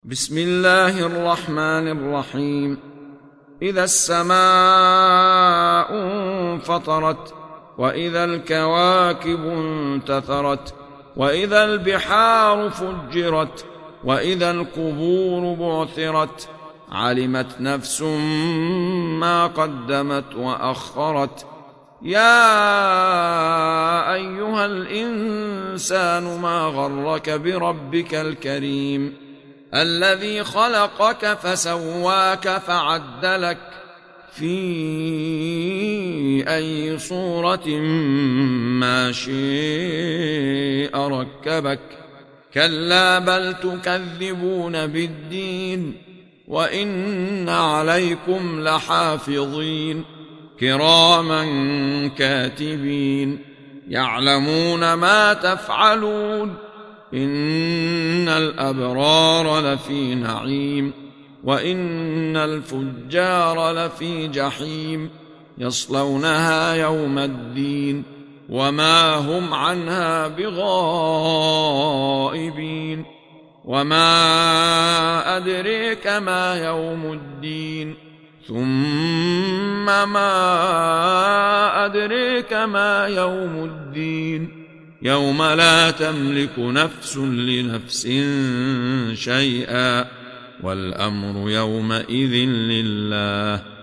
بسم الله الرحمن الرحيم. إذا السماء انفطرت، وإذا الكواكب انتثرت، وإذا البحار فجرت، وإذا القبور بعثرت، علمت نفس ما قدمت وأخرت. يا أيها الإنسان ما غرك بربك الكريم الذي خلقك فسواك فعدلك في أي صورة ما شاء ركبك. كلا بل تكذبون بالدين، وإن عليكم لحافظين كراما كاتبين يعلمون ما تفعلون. إن الأبرار لفي نعيم، وإن الفجار لفي جحيم يصلونها يوم الدين وما هم عنها بغائبين. وما أدريك ما يوم الدين، ثم ما أدريك ما يوم الدين، يوم لا تملك نفس لنفس شيئا، والأمر يومئذ لله.